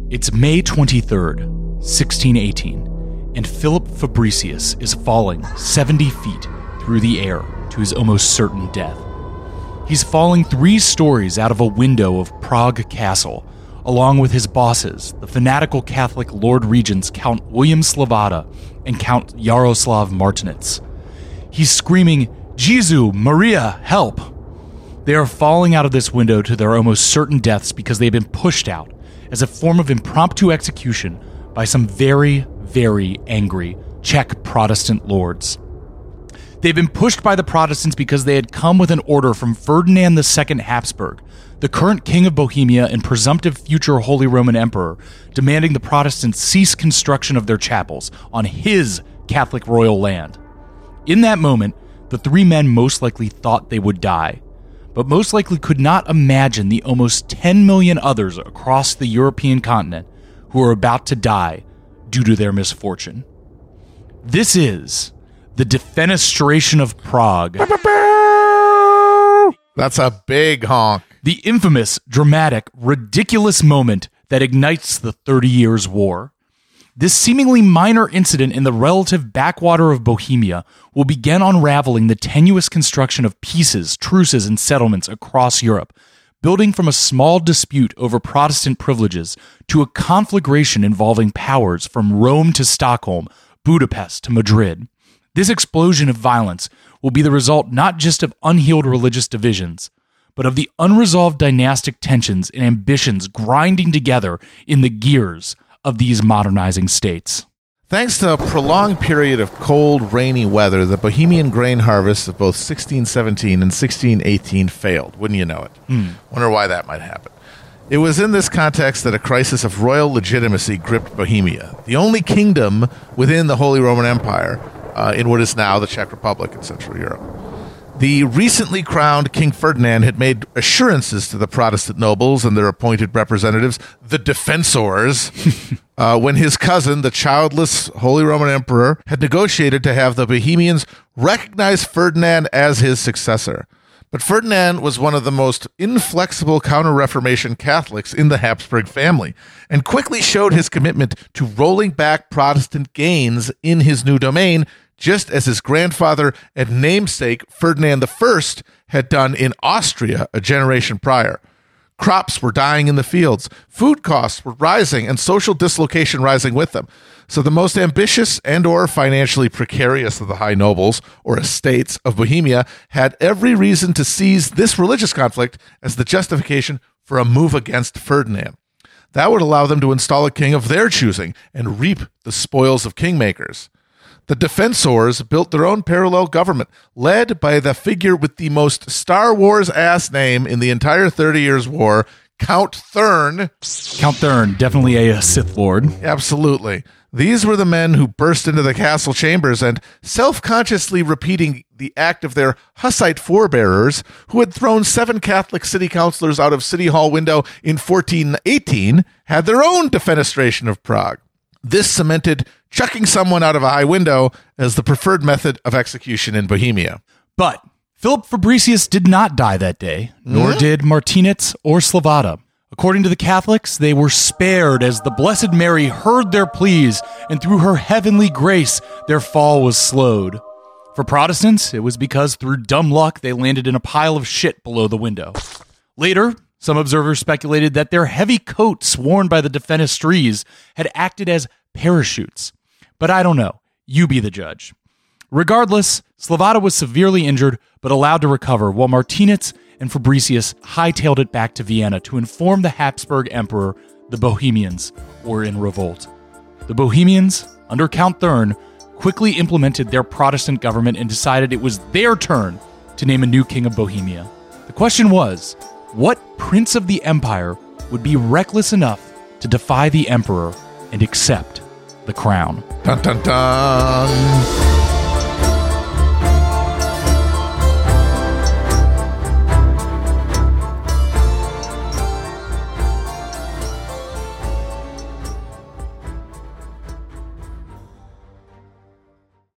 It's May 23rd, 1618, and Philip Fabricius is falling 70 feet through the air to his almost certain death. He's falling 3 stories out of a window of Prague Castle, along with his bosses, the fanatical Catholic Lord Regents Count William Slavata and Count Yaroslav Martinitz. He's screaming, "Jesus, Maria, help!" They are falling out of this window to their almost certain deaths because they've been pushed out as a form of impromptu execution by some very, very angry Czech Protestant lords. They've been pushed by the Protestants because they had come with an order from Ferdinand II Habsburg, the current king of Bohemia and presumptive future Holy Roman Emperor, demanding the Protestants cease construction of their chapels on his Catholic royal land. In that moment, the 3 men most likely thought they would die, but most likely could not imagine the almost 10 million others across the European continent who are about to die due to their misfortune. This is the Defenestration of Prague. That's a big honk. The infamous, dramatic, ridiculous moment that ignites the 30 Years' War. This seemingly minor incident in the relative backwater of Bohemia will begin unraveling the tenuous construction of peaces, truces, and settlements across Europe, building from a small dispute over Protestant privileges to a conflagration involving powers from Rome to Stockholm, Budapest to Madrid. This explosion of violence will be the result not just of unhealed religious divisions, but of the unresolved dynastic tensions and ambitions grinding together in the gears of these modernizing states. Thanks to a prolonged period of cold, rainy weather, the Bohemian grain harvests of both 1617 and 1618 failed. Wouldn't you know it? Wonder why that might happen. It was in this context that a crisis of royal legitimacy gripped Bohemia, the only kingdom within the Holy Roman Empire in what is now the Czech Republic in Central Europe. The recently crowned King Ferdinand had made assurances to the Protestant nobles and their appointed representatives, the defensors, when his cousin, the childless Holy Roman Emperor, had negotiated to have the Bohemians recognize Ferdinand as his successor. But Ferdinand was one of the most inflexible Counter-Reformation Catholics in the Habsburg family, and quickly showed his commitment to rolling back Protestant gains in his new domain, just as his grandfather and namesake Ferdinand I had done in Austria a generation prior. Crops were dying in the fields, food costs were rising, and social dislocation rising with them. So the most ambitious and or financially precarious of the high nobles, or estates, of Bohemia had every reason to seize this religious conflict as the justification for a move against Ferdinand. That would allow them to install a king of their choosing and reap the spoils of kingmakers. The defensors built their own parallel government, led by the figure with the most Star Wars-ass name in the entire 30 Years' War, Count Thurn. Count Thurn, definitely a Sith Lord. Absolutely. These were the men who burst into the castle chambers and, self-consciously repeating the act of their Hussite forebearers, who had thrown 7 Catholic city councilors out of City Hall window in 1418, had their own defenestration of Prague. This cemented chucking someone out of a high window as the preferred method of execution in Bohemia. But Philip Fabricius did not die that day, nor did Martinitz or Slavata. According to the Catholics, they were spared as the Blessed Mary heard their pleas, and through her heavenly grace, their fall was slowed. For Protestants, it was because through dumb luck, they landed in a pile of shit below the window. Later, some observers speculated that their heavy coats worn by the defenestries had acted as parachutes. But I don't know. You be the judge. Regardless, Slavata was severely injured, but allowed to recover, while Martinitz and Fabricius hightailed it back to Vienna to inform the Habsburg Emperor the Bohemians were in revolt. The Bohemians, under Count Thurn, quickly implemented their Protestant government and decided it was their turn to name a new king of Bohemia. The question was, what prince of the empire would be reckless enough to defy the emperor and accept the crown? Dun, dun, dun.